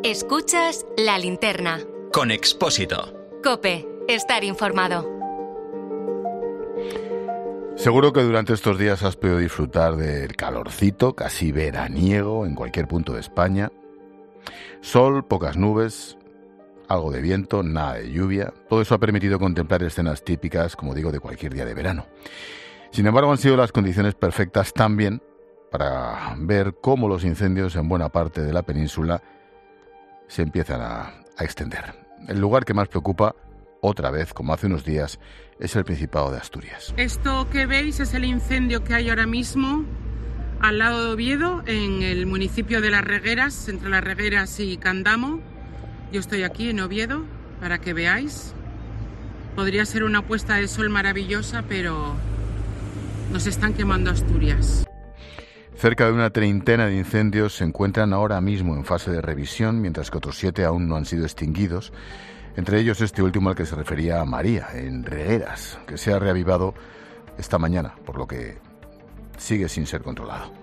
Escuchas La Linterna. Con Expósito. COPE. Estar informado. Seguro que durante estos días has podido disfrutar del calorcito, casi veraniego, en cualquier punto de España. Sol, pocas nubes, algo de viento, nada de lluvia. Todo eso ha permitido contemplar escenas típicas, como digo, de cualquier día de verano. Sin embargo, han sido las condiciones perfectas también para ver cómo los incendios en buena parte de la península se empiezan a extender. El lugar que más preocupa, otra vez, como hace unos días, es el Principado de Asturias. Esto que veis es el incendio que hay ahora mismo al lado de Oviedo, en el municipio de Las Regueras, entre Las Regueras y Candamo. Yo estoy aquí en Oviedo para que veáis. Podría ser una puesta de sol maravillosa, pero nos están quemando Asturias. Cerca de una treintena de incendios se encuentran ahora mismo en fase de revisión, mientras que otros 7 aún no han sido extinguidos. Entre ellos este último al que se refería María, en Regueras, que se ha reavivado esta mañana, por lo que sigue sin ser controlado.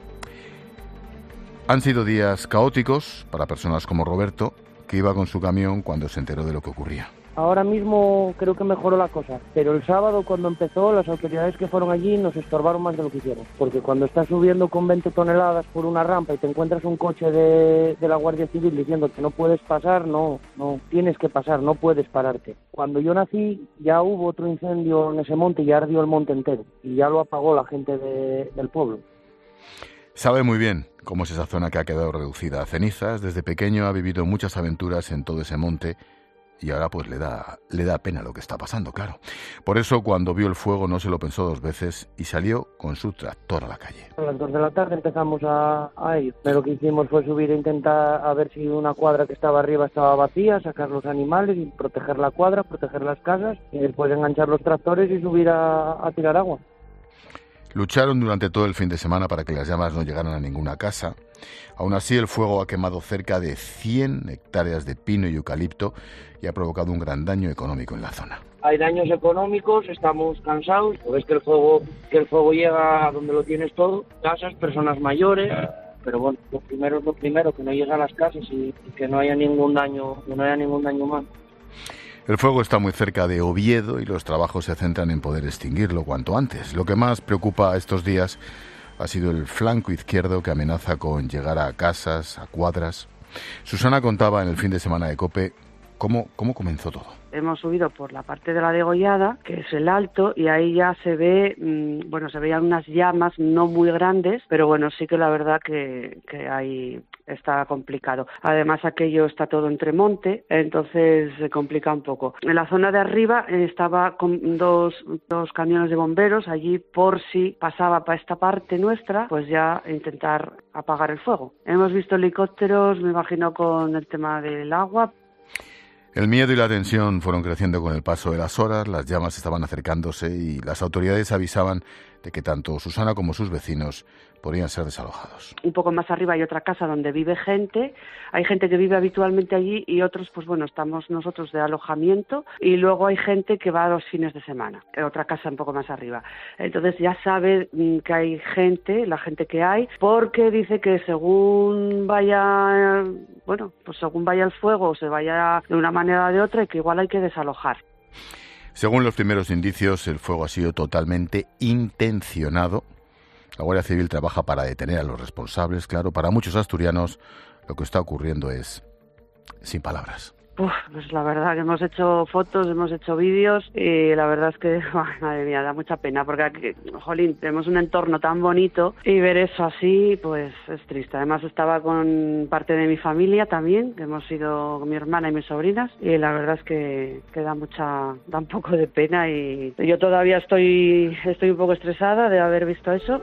Han sido días caóticos para personas como Roberto, que iba con su camión cuando se enteró de lo que ocurría. Ahora mismo creo que mejoró la cosa, pero el sábado cuando empezó las autoridades que fueron allí nos estorbaron más de lo que hicieron, porque cuando estás subiendo con 20 toneladas por una rampa y te encuentras un coche de la Guardia Civil diciendo que no puedes pasar, no tienes que pasar, no puedes pararte. Cuando yo nací ya hubo otro incendio en ese monte y ya ardió el monte entero y ya lo apagó la gente del pueblo. Sabe muy bien cómo es esa zona que ha quedado reducida a cenizas. Desde pequeño ha vivido muchas aventuras en todo ese monte. Y ahora pues le da pena lo que está pasando, claro. Por eso cuando vio el fuego no se lo pensó 2 veces y salió con su tractor a la calle. A las 2 de la tarde empezamos a ir. Lo que hicimos fue subir e intentar a ver si una cuadra que estaba arriba estaba vacía, sacar los animales y proteger la cuadra, proteger las casas y después enganchar los tractores y subir a tirar agua. Lucharon durante todo el fin de semana para que las llamas no llegaran a ninguna casa. Aún así, el fuego ha quemado cerca de 100 hectáreas de pino y eucalipto y ha provocado un gran daño económico en la zona. Hay daños económicos, estamos cansados, ves que el fuego llega a donde lo tienes todo, casas, personas mayores, pero bueno, lo primero es lo primero, que no lleguen a las casas y que no haya ningún daño más. El fuego está muy cerca de Oviedo y los trabajos se centran en poder extinguirlo cuanto antes. Lo que más preocupa estos días ha sido el flanco izquierdo que amenaza con llegar a casas, a cuadras. Susana contaba en el fin de semana de COPE cómo comenzó todo. Hemos subido por la parte de la Degollada, que es el alto, y ahí ya se ve, se veían unas llamas no muy grandes, pero bueno, sí que la verdad que ahí está complicado. Además, aquello está todo entre monte, entonces se complica un poco. En la zona de arriba estaba con dos camiones de bomberos allí por si pasaba para esta parte nuestra, pues ya intentar apagar el fuego. Hemos visto helicópteros, me imagino con el tema del agua. El miedo y la tensión fueron creciendo con el paso de las horas, las llamas estaban acercándose y las autoridades avisaban de que tanto Susana como sus vecinos podrían ser desalojados. Un poco más arriba hay otra casa donde vive gente, hay gente que vive habitualmente allí y otros, estamos nosotros de alojamiento y luego hay gente que va los fines de semana, en otra casa un poco más arriba. Entonces ya sabe que hay gente, la gente que hay, porque dice que según vaya el fuego o se vaya de una manera o de otra, que igual hay que desalojar. Según los primeros indicios, el fuego ha sido totalmente intencionado. La Guardia Civil trabaja para detener a los responsables. Claro, para muchos asturianos lo que está ocurriendo es sin palabras. Pues la verdad que hemos hecho fotos, hemos hecho vídeos y la verdad es que, madre mía, da mucha pena porque aquí, tenemos un entorno tan bonito y ver eso así, pues es triste. Además estaba con parte de mi familia también, que hemos ido con mi hermana y mis sobrinas y la verdad es que da un poco de pena y yo todavía estoy un poco estresada de haber visto eso.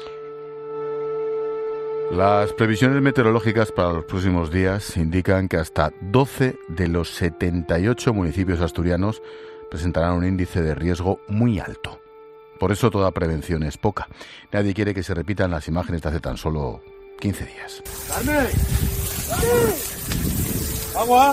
Las previsiones meteorológicas para los próximos días indican que hasta 12 de los 78 municipios asturianos presentarán un índice de riesgo muy alto. Por eso toda prevención es poca. Nadie quiere que se repitan las imágenes de hace tan solo 15 días. ¡Carmen! ¡Agua!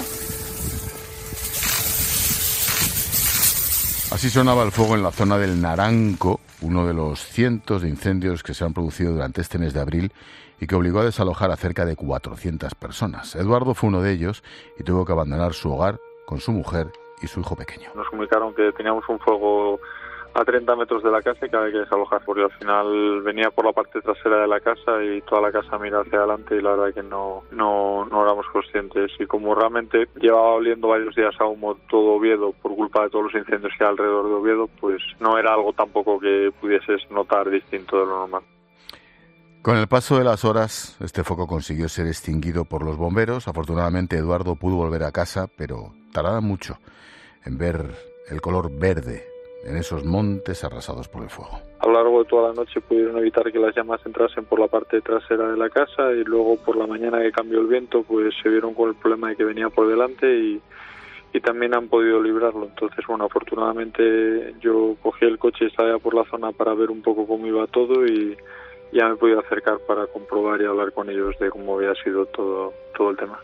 Así sonaba el fuego en la zona del Naranco, uno de los cientos de incendios que se han producido durante este mes de abril y que obligó a desalojar a cerca de 400 personas. Eduardo fue uno de ellos y tuvo que abandonar su hogar con su mujer y su hijo pequeño. Nos comunicaron que teníamos un fuego a 30 metros de la casa y que había que desalojar, porque al final venía por la parte trasera de la casa y toda la casa mira hacia adelante y la verdad que no éramos conscientes. Y como realmente llevaba oliendo varios días a humo todo Oviedo por culpa de todos los incendios que hay alrededor de Oviedo, pues no era algo tampoco que pudieses notar distinto de lo normal. Con el paso de las horas, este foco consiguió ser extinguido por los bomberos. Afortunadamente, Eduardo pudo volver a casa, pero tardaba mucho en ver el color verde en esos montes arrasados por el fuego. A lo largo de toda la noche pudieron evitar que las llamas entrasen por la parte trasera de la casa y luego por la mañana que cambió el viento, pues se vieron con el problema de que venía por delante y también han podido librarlo. Entonces, bueno, afortunadamente yo cogí el coche y estaba por la zona para ver un poco cómo iba todo y ya me he podido acercar para comprobar y hablar con ellos de cómo había sido todo el tema.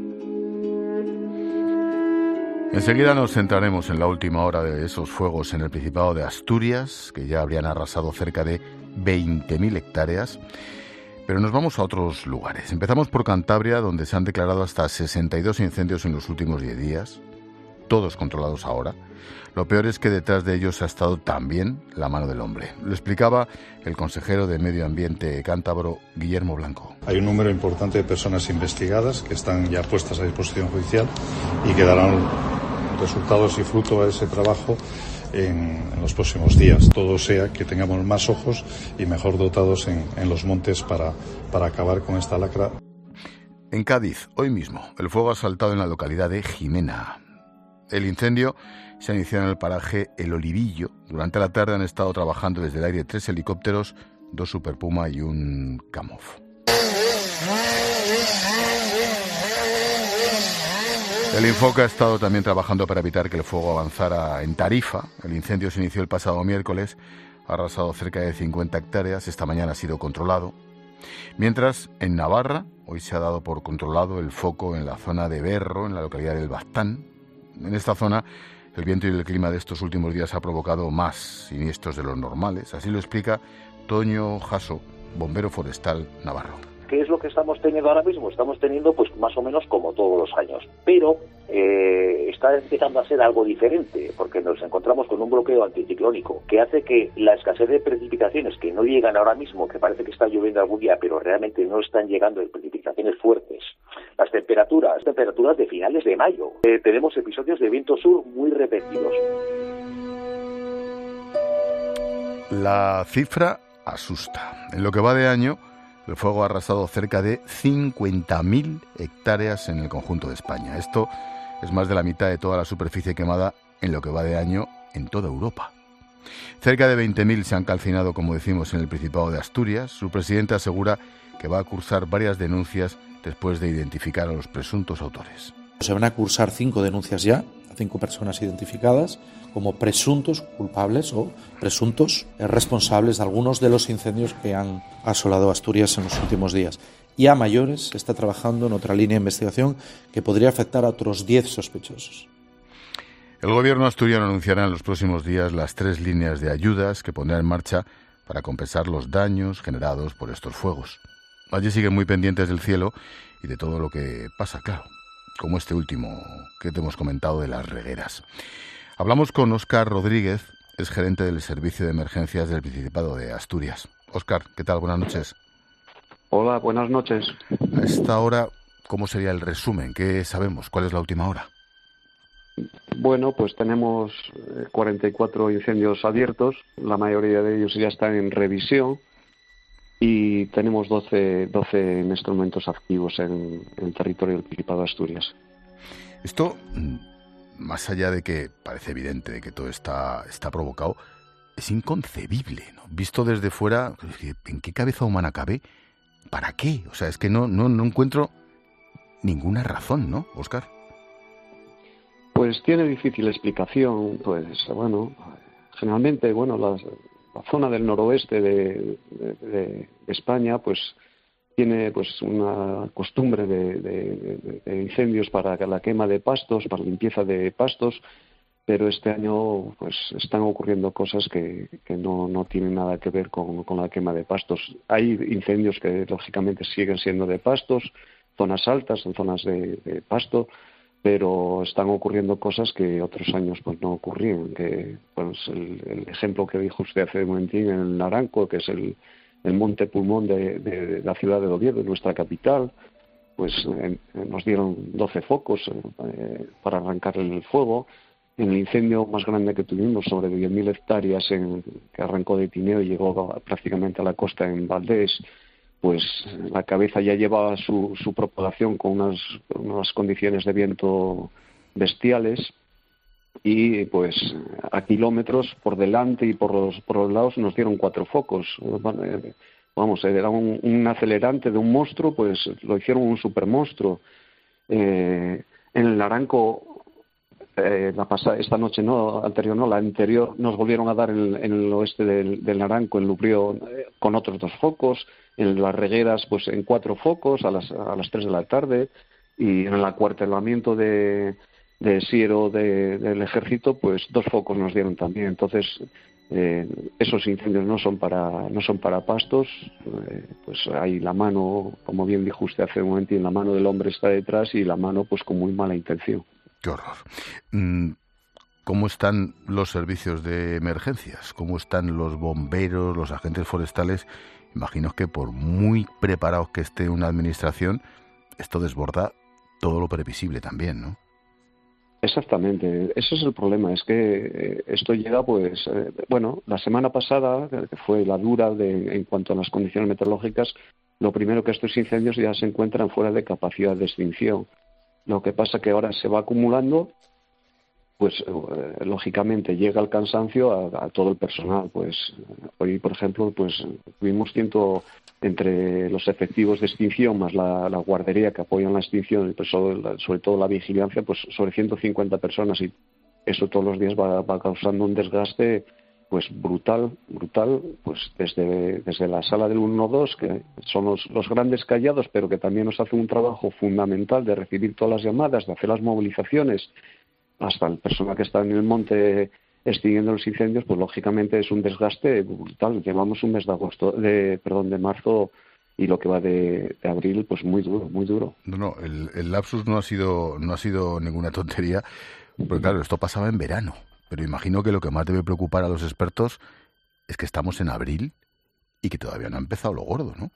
Enseguida nos centraremos en la última hora de esos fuegos en el Principado de Asturias, que ya habrían arrasado cerca de 20.000 hectáreas. Pero nos vamos a otros lugares. Empezamos por Cantabria, donde se han declarado hasta 62 incendios en los últimos 10 días, todos controlados ahora. Lo peor es que detrás de ellos ha estado también la mano del hombre. Lo explicaba el consejero de Medio Ambiente cántabro, Guillermo Blanco. Hay un número importante de personas investigadas que están ya puestas a disposición judicial y que darán resultados y fruto a ese trabajo en los próximos días. Todo sea que tengamos más ojos y mejor dotados en los montes para acabar con esta lacra. En Cádiz, hoy mismo, el fuego ha saltado en la localidad de Jimena. El incendio se ha iniciado en el paraje El Olivillo. Durante la tarde han estado trabajando desde el aire 3 helicópteros, 2 Super Puma y un Kamov. El Infoca ha estado también trabajando para evitar que el fuego avanzara en Tarifa. El incendio se inició el pasado miércoles, ha arrasado cerca de 50 hectáreas, esta mañana ha sido controlado. Mientras, en Navarra, hoy se ha dado por controlado el foco en la zona de Berro, en la localidad del Baztán. En esta zona, el viento y el clima de estos últimos días ha provocado más siniestros de los normales. Así lo explica Toño Jasso, bombero forestal navarro. ¿Qué es lo que estamos teniendo ahora mismo? Estamos teniendo pues más o menos como todos los años, pero está empezando a ser algo diferente, porque nos encontramos con un bloqueo anticiclónico que hace que la escasez de precipitaciones que no llegan ahora mismo, que parece que está lloviendo algún día, pero realmente no están llegando de precipitaciones fuertes. Las temperaturas de finales de mayo. Tenemos episodios de viento sur muy repetidos. La cifra asusta. En lo que va de año, el fuego ha arrasado cerca de 50.000 hectáreas en el conjunto de España. Esto es más de la mitad de toda la superficie quemada en lo que va de año en toda Europa. Cerca de 20.000 se han calcinado, como decimos, en el Principado de Asturias. Su presidente asegura que va a cursar varias denuncias después de identificar a los presuntos autores. Se van a cursar 5 denuncias ya, a 5 personas identificadas como presuntos culpables o presuntos responsables de algunos de los incendios que han asolado Asturias en los últimos días. Y a mayores se está trabajando en otra línea de investigación que podría afectar a otros 10 sospechosos. El gobierno asturiano anunciará en los próximos días las 3 líneas de ayudas que pondrá en marcha para compensar los daños generados por estos fuegos. Allí siguen muy pendientes del cielo y de todo lo que pasa, claro, como este último que te hemos comentado de las regueras. Hablamos con Óscar Rodríguez, es gerente del Servicio de Emergencias del Principado de Asturias. Óscar, ¿qué tal? Buenas noches. Hola, buenas noches. A esta hora, ¿cómo sería el resumen? ¿Qué sabemos? ¿Cuál es la última hora? Bueno, pues tenemos 44 incendios abiertos, la mayoría de ellos ya están en revisión y tenemos 12 instrumentos activos en el territorio del Principado de Asturias. Esto, más allá de que parece evidente de que todo está provocado, es inconcebible, ¿no? Visto desde fuera, ¿en qué cabeza humana cabe? ¿Para qué? O sea, es que no encuentro ninguna razón, ¿no, Óscar? Pues tiene difícil explicación, pues bueno, generalmente, bueno, la zona del noroeste de España, pues tiene pues una costumbre de incendios para la quema de pastos, para limpieza de pastos, pero este año pues están ocurriendo cosas que no tienen nada que ver con la quema de pastos. Hay incendios que lógicamente siguen siendo de pastos, zonas altas, en zonas de pasto, pero están ocurriendo cosas que otros años pues no ocurrían. Que pues el ejemplo que dijo usted hace un momentín en el Naranco, que es el monte pulmón de la ciudad de Oviedo, nuestra capital, pues nos dieron 12 focos para arrancar el fuego. En el incendio más grande que tuvimos, sobre 10.000 hectáreas, que arrancó de Tineo y llegó prácticamente a la costa en Valdés, pues la cabeza ya llevaba su propagación con unas condiciones de viento bestiales, y pues a kilómetros por delante y por los lados nos dieron 4 focos. Vamos, era un acelerante de un monstruo, pues lo hicieron un supermonstruo. En el Naranco, esta noche no, anterior no, la anterior, nos volvieron a dar en el oeste del Naranco, en Lubrió, con otros 2 focos, en las Regueras pues en 4 focos a las 3 de la tarde, y en el acuartelamiento de Siero del Ejército pues 2 focos nos dieron también. Entonces esos incendios no son para pastos, pues hay la mano, como bien dijo usted hace un momento, la mano del hombre está detrás, y la mano pues con muy mala intención. Qué horror. ¿Cómo están los servicios de emergencias? ¿Cómo están los bomberos, los agentes forestales? Imagino que por muy preparados que esté una administración, esto desborda todo lo previsible también, ¿no? Exactamente, ese es el problema, es que esto llega pues, la semana pasada, que fue la dura en cuanto a las condiciones meteorológicas, lo primero que estos incendios ya se encuentran fuera de capacidad de extinción. Lo que pasa que ahora se va acumulando, pues lógicamente llega el cansancio a todo el personal. Pues hoy, por ejemplo, pues tuvimos entre los efectivos de extinción más la guardería que apoyan la extinción, y pues sobre todo la vigilancia, pues sobre 150 personas, y eso todos los días va causando un desgaste pues brutal, pues desde la sala del 112, que son los grandes callados, pero que también nos hacen un trabajo fundamental de recibir todas las llamadas, de hacer las movilizaciones, hasta el personal que está en el monte extinguiendo los incendios, pues lógicamente es un desgaste brutal. Llevamos un mes de marzo, y lo que va de abril, pues muy duro. No, el lapsus no ha sido ninguna tontería, porque claro, esto pasaba en verano. Pero imagino que lo que más debe preocupar a los expertos es que estamos en abril y que todavía no ha empezado lo gordo, ¿no?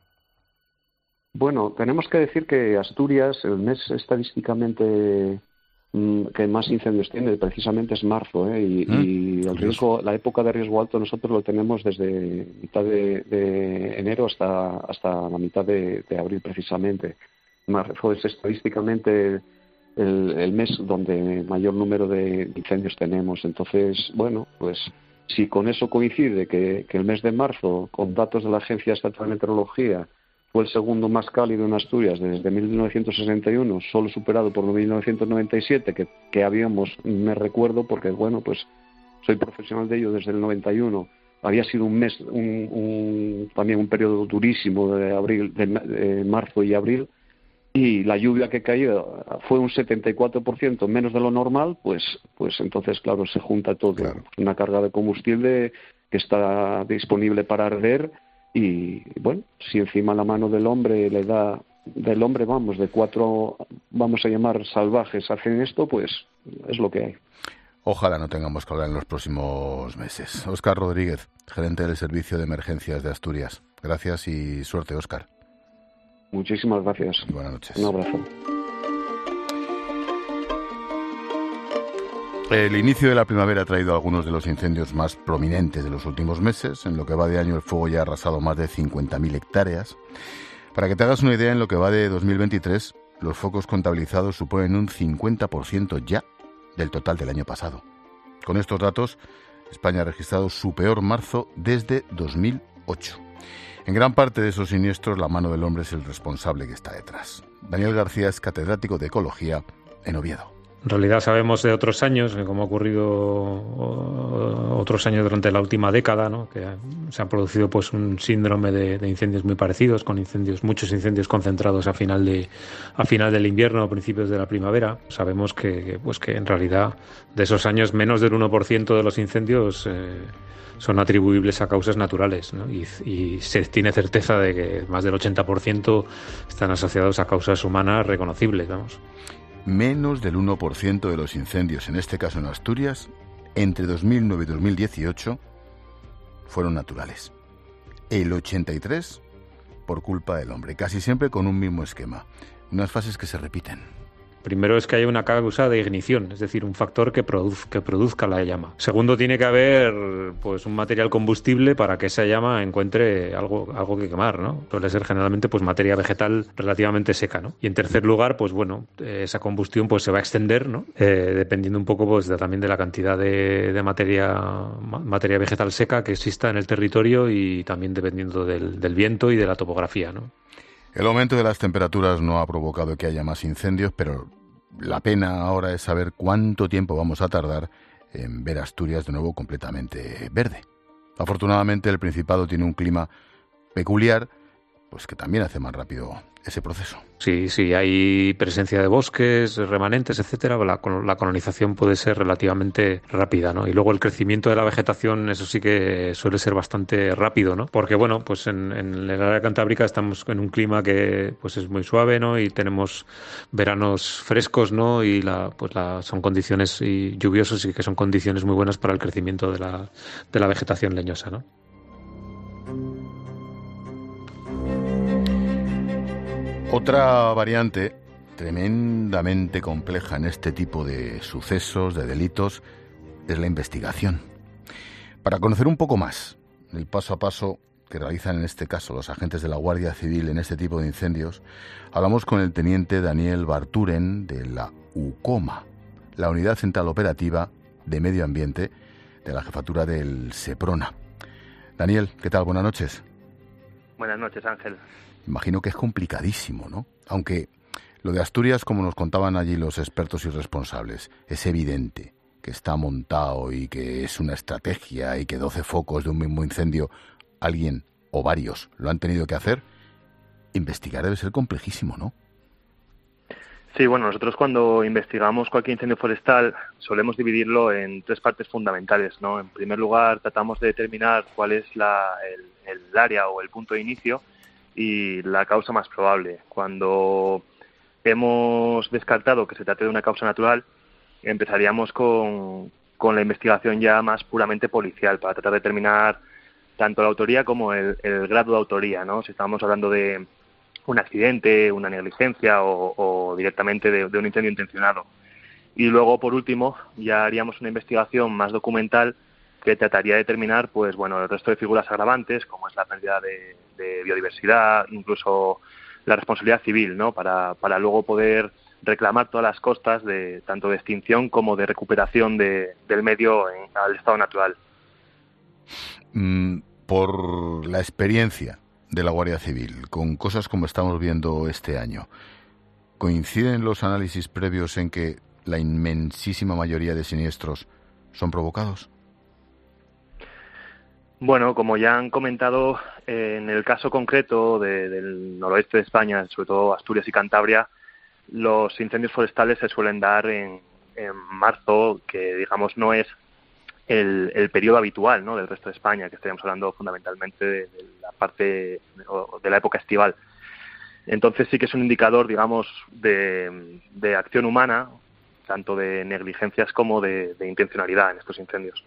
Bueno, tenemos que decir que Asturias, el mes estadísticamente que más incendios tiene, precisamente es marzo, y el riesgo, la época de riesgo alto nosotros lo tenemos desde mitad de enero hasta la mitad de abril, precisamente. Marzo es estadísticamente el mes donde mayor número de incendios tenemos. Entonces, bueno, pues si con eso coincide que el mes de marzo, con datos de la Agencia Estatal de Meteorología, fue el segundo más cálido en Asturias desde 1961, solo superado por 1997, que habíamos, me recuerdo, porque bueno, pues soy profesional de ello desde el 91, había sido un mes, también un periodo durísimo de marzo y abril, y la lluvia que cayó fue un 74% menos de lo normal, pues entonces, claro, se junta todo. Claro. Una carga de combustible que está disponible para arder, y bueno, si encima la mano del hombre de 4, vamos a llamar salvajes, hacen esto, pues es lo que hay. Ojalá no tengamos que hablar en los próximos meses. Óscar Rodríguez, gerente del Servicio de Emergencias de Asturias. Gracias y suerte, Óscar. Muchísimas gracias. Buenas noches. Un abrazo. El inicio de la primavera ha traído algunos de los incendios más prominentes de los últimos meses. En lo que va de año, el fuego ya ha arrasado más de 50.000 hectáreas. Para que te hagas una idea, en lo que va de 2023, los focos contabilizados suponen un 50% ya del total del año pasado. Con estos datos, España ha registrado su peor marzo desde 2008. En gran parte de esos siniestros, la mano del hombre es el responsable que está detrás. Daniel García es catedrático de Ecología en Oviedo. En realidad sabemos de otros años, como ha ocurrido otros años durante la última década, ¿no? Que se ha producido pues un síndrome de incendios muy parecidos, con muchos incendios concentrados a final del invierno o principios de la primavera. Sabemos que en realidad de esos años menos del 1% de los incendios son atribuibles a causas naturales, ¿no? Y se tiene certeza de que más del 80% están asociados a causas humanas reconocibles, vamos. Menos del 1% de los incendios, en este caso en Asturias, entre 2009 y 2018, fueron naturales. El 83% por culpa del hombre, casi siempre con un mismo esquema. Unas fases que se repiten. Primero es que haya una causa de ignición, es decir, un factor que produzca la llama. Segundo, tiene que haber pues un material combustible para que esa llama encuentre algo que quemar, ¿no? Suele ser generalmente pues materia vegetal relativamente seca, ¿no? Y en tercer lugar, pues bueno, esa combustión pues se va a extender, ¿no? Dependiendo un poco pues también de la cantidad de materia vegetal seca que exista en el territorio y también dependiendo del viento y de la topografía, ¿no? El aumento de las temperaturas no ha provocado que haya más incendios, pero la pena ahora es saber cuánto tiempo vamos a tardar en ver Asturias de nuevo completamente verde. Afortunadamente el Principado tiene un clima peculiar, pues que también hace más rápido ese proceso. Sí, hay presencia de bosques, remanentes, etcétera, la colonización puede ser relativamente rápida, ¿no? Y luego el crecimiento de la vegetación, eso sí que suele ser bastante rápido, ¿no? Porque, bueno, pues en el área cantábrica estamos en un clima que pues es muy suave, ¿no? Y tenemos veranos frescos, ¿no? Y son condiciones lluviosas y que son condiciones muy buenas para el crecimiento de la vegetación leñosa, ¿no? Otra variante tremendamente compleja en este tipo de sucesos, de delitos, es la investigación. Para conocer un poco más el paso a paso que realizan en este caso los agentes de la Guardia Civil en este tipo de incendios, hablamos con el teniente Daniel Barturen de la UCOMA, la Unidad Central Operativa de Medio Ambiente de la Jefatura del Seprona. Daniel, ¿qué tal? Buenas noches. Buenas noches, Ángel. Imagino que es complicadísimo, ¿no? Aunque lo de Asturias, como nos contaban allí los expertos y responsables, es evidente que está montado y que es una estrategia y que 12 focos de un mismo incendio, alguien o varios lo han tenido que hacer. Investigar debe ser complejísimo, ¿no? Sí, bueno, nosotros cuando investigamos cualquier incendio forestal solemos dividirlo en tres partes fundamentales, ¿no? En primer lugar, tratamos de determinar cuál es el área o el punto de inicio y la causa más probable. Cuando hemos descartado que se trate de una causa natural, empezaríamos con la investigación ya más puramente policial para tratar de determinar tanto la autoría como el grado de autoría, ¿no? Si estamos hablando de un accidente, una negligencia o directamente de un incendio intencionado. Y luego, por último, ya haríamos una investigación más documental que trataría de determinar, pues bueno, el resto de figuras agravantes, como es la pérdida de biodiversidad, incluso la responsabilidad civil, ¿no? Para luego poder reclamar todas las costas tanto de extinción como de recuperación del medio al estado natural. Por la experiencia de la Guardia Civil, con cosas como estamos viendo este año, ¿coinciden los análisis previos en que la inmensísima mayoría de siniestros son provocados? Bueno, como ya han comentado, en el caso concreto del noroeste de España, sobre todo Asturias y Cantabria, los incendios forestales se suelen dar en marzo, que digamos no es el periodo habitual, ¿no?, del resto de España, que estaríamos hablando fundamentalmente de la parte de la época estival. Entonces sí que es un indicador, digamos, de acción humana, tanto de negligencias como de intencionalidad en estos incendios.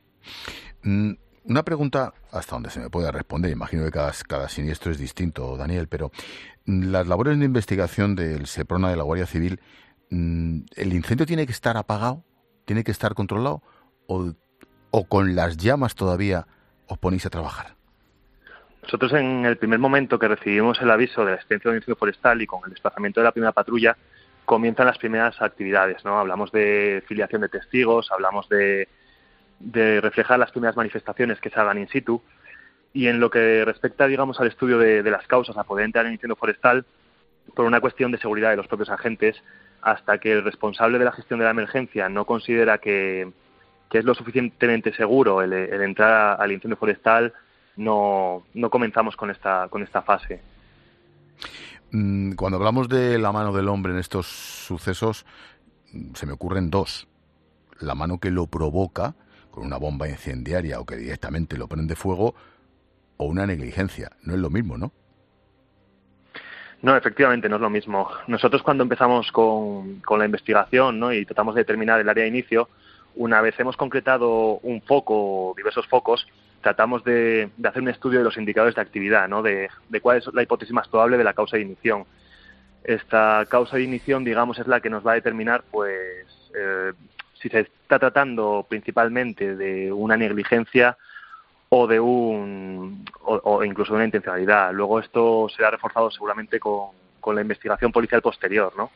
Una pregunta hasta donde se me pueda responder. Imagino que cada siniestro es distinto, Daniel, pero las labores de investigación del Seprona de la Guardia Civil, ¿el incendio tiene que estar apagado? ¿Tiene que estar controlado? ¿O con las llamas todavía os ponéis a trabajar? Nosotros en el primer momento que recibimos el aviso de la existencia de un incendio forestal y con el desplazamiento de la primera patrulla, comienzan las primeras actividades, ¿no? Hablamos de filiación de testigos, hablamos de reflejar las primeras manifestaciones que se hagan in situ, y en lo que respecta, digamos, al estudio de las causas a poder entrar en incendio forestal, por una cuestión de seguridad de los propios agentes, hasta que el responsable de la gestión de la emergencia no considera que es lo suficientemente seguro el entrar al incendio forestal, no comenzamos con esta fase. Cuando hablamos de la mano del hombre en estos sucesos, se me ocurren dos. La mano que lo provoca, con una bomba incendiaria o que directamente lo prende fuego, o una negligencia. No es lo mismo, ¿no? No, efectivamente, no es lo mismo. Nosotros cuando empezamos con la investigación, ¿no?, y tratamos de determinar el área de inicio, una vez hemos concretado un foco, diversos focos, tratamos de hacer un estudio de los indicadores de actividad, ¿no?, de cuál es la hipótesis más probable de la causa de ignición. Esta causa de ignición, digamos, es la que nos va a determinar, pues, si se está tratando principalmente de una negligencia o de o incluso de una intencionalidad. Luego esto será reforzado seguramente con la investigación policial posterior, ¿no?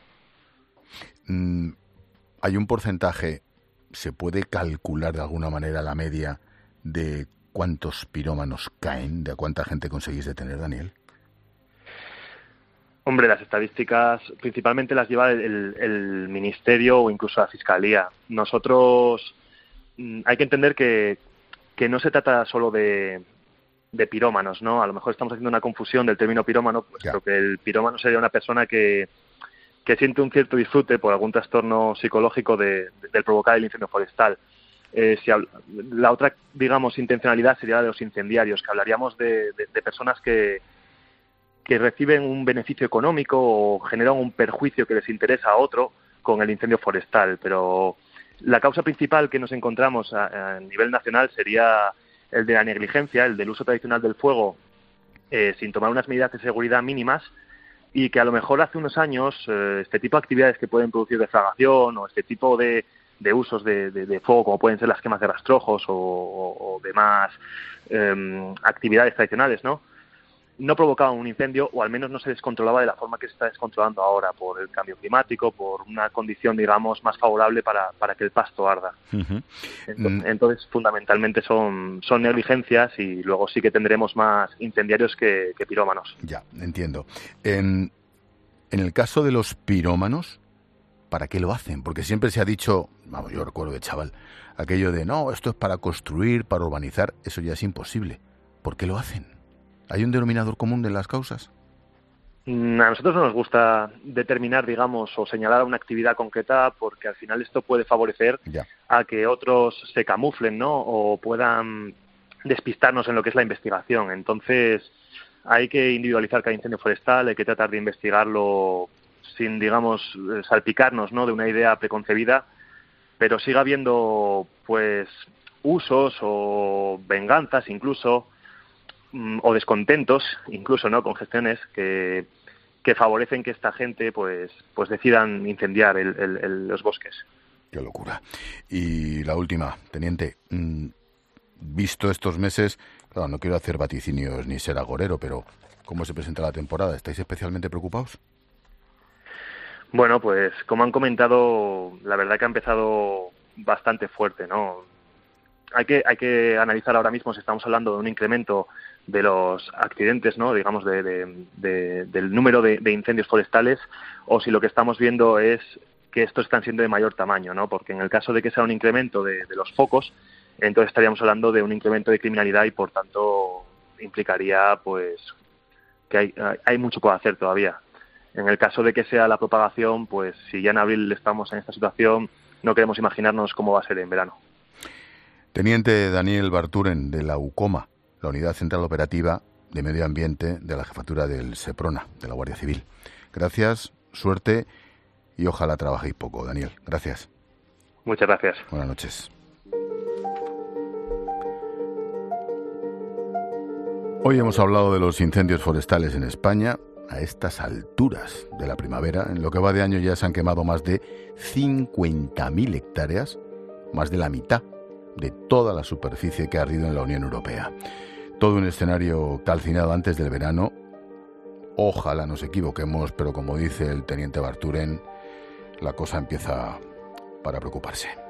¿Hay un porcentaje, se puede calcular de alguna manera la media de cuántos pirómanos caen, de cuánta gente conseguís detener, Daniel? Hombre, las estadísticas principalmente las lleva el Ministerio o incluso la Fiscalía. Nosotros hay que entender que no se trata solo de pirómanos, ¿no? A lo mejor estamos haciendo una confusión del término pirómano, puesto que el pirómano sería una persona que siente un cierto disfrute por algún trastorno psicológico del provocar el incendio forestal. La otra, digamos, intencionalidad sería la de los incendiarios, que hablaríamos de personas que reciben un beneficio económico o generan un perjuicio que les interesa a otro con el incendio forestal. Pero la causa principal que nos encontramos a nivel nacional sería el de la negligencia, el del uso tradicional del fuego sin tomar unas medidas de seguridad mínimas, y que a lo mejor hace unos años este tipo de actividades que pueden producir deflagración o este tipo de usos de fuego, como pueden ser las quemas de rastrojos o demás actividades tradicionales, no provocaban un incendio, o al menos no se descontrolaba de la forma que se está descontrolando ahora, por el cambio climático, por una condición, digamos, más favorable para que el pasto arda. Uh-huh. Entonces, fundamentalmente son negligencias, y luego sí que tendremos más incendiarios que pirómanos. Ya, entiendo. En el caso de los pirómanos, ¿para qué lo hacen? Porque siempre se ha dicho, vamos, yo recuerdo de chaval, aquello de, no, esto es para construir, para urbanizar. Eso ya es imposible. ¿Por qué lo hacen? ¿Hay un denominador común de las causas? A nosotros no nos gusta determinar, digamos, o señalar una actividad concreta, porque al final esto puede favorecer a que otros se camuflen, ¿no?, o puedan despistarnos en lo que es la investigación. Entonces, hay que individualizar cada incendio forestal, hay que tratar de investigarlo sin, digamos, salpicarnos, ¿no?, de una idea preconcebida, pero siga habiendo, pues, usos o venganzas incluso, o descontentos, incluso, ¿no?, con gestiones que favorecen que esta gente pues decidan incendiar los bosques. Qué locura. Y la última, teniente, visto estos meses, claro, no quiero hacer vaticinios ni ser agorero, pero ¿cómo se presenta la temporada? ¿Estáis especialmente preocupados? Bueno, pues como han comentado, la verdad que ha empezado bastante fuerte, ¿no? Hay que analizar ahora mismo si estamos hablando de un incremento de los accidentes, ¿no?, digamos, del número de incendios forestales, o si lo que estamos viendo es que estos están siendo de mayor tamaño, ¿no? Porque en el caso de que sea un incremento de los focos, entonces estaríamos hablando de un incremento de criminalidad, y por tanto implicaría, pues, que hay mucho por hacer todavía. En el caso de que sea la propagación, pues si ya en abril estamos en esta situación, no queremos imaginarnos cómo va a ser en verano. Teniente Daniel Barturen, de la UCOMA, la Unidad Central Operativa de Medio Ambiente de la Jefatura del SEPRONA, de la Guardia Civil. Gracias, suerte y ojalá trabajéis poco, Daniel. Gracias. Muchas gracias. Buenas noches. Hoy hemos hablado de los incendios forestales en España. A estas alturas de la primavera, en lo que va de año, ya se han quemado más de 50.000 hectáreas, más de la mitad de toda la superficie que ha ardido en la Unión Europea. Todo un escenario calcinado antes del verano. Ojalá nos equivoquemos, pero como dice el teniente Barturen, la cosa empieza para preocuparse.